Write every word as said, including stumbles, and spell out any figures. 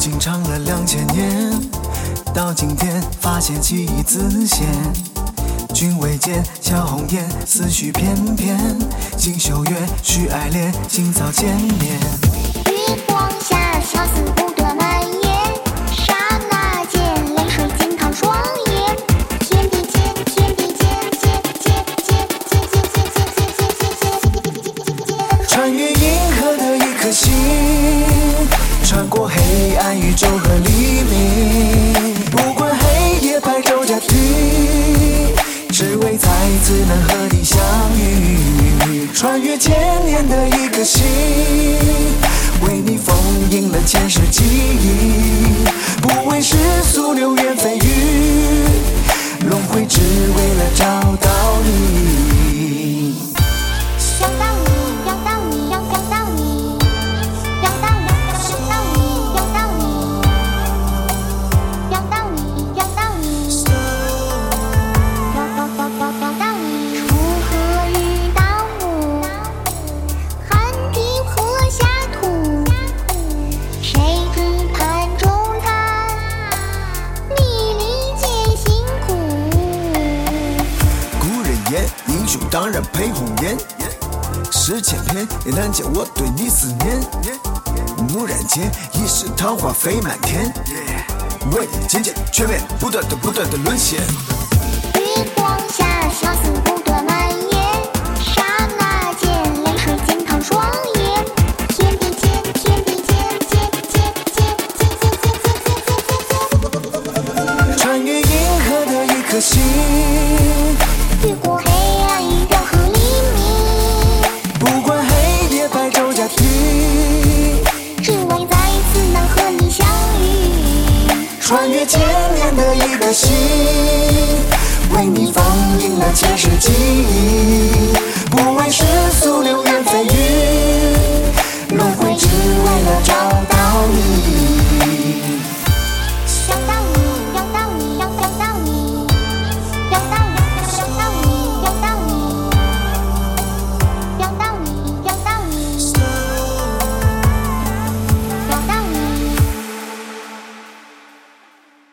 经长了两千年，到今天发现记忆自现。君未见，小红颜，思绪翩翩。锦绣月，许爱恋，今早见面。 月光下，相思不断蔓延，刹那间，泪水惊烫双眼。天地间，天地间，间间间间间间间间间间间。 穿越银河的一颗星，穿过黑暗宇宙和黎明。不管黑夜白昼加地，只为再次能和你相遇。穿越千年的一颗心，为你封印了前世记忆。不为世俗流言蜚语，轮回只为了找到你。 想到你，想到你，想想到你，想到你，想到你，想到你，想到你，想到你，想到到到到到你。锄禾日当午，汗滴禾下土。谁知盘中餐，粒粒皆辛苦。 古人言，英雄当然配红颜。诗千篇也难解我对你思念。蓦然间，一世桃花飞满天。为你渐渐全面，不断的不断的沦陷。 月光下，相思不断蔓延，刹那间，泪水惊烫双眼。天地间，天地间，间间间间间间间间间。 穿越银河的一颗星， 越过黑暗宇宙和黎明。 不管黑夜白昼加地， 只为再次能和你相遇。 穿越千年的一颗心，为你封印了前世记忆。不为世俗流言蜚语，轮回只为了找到你。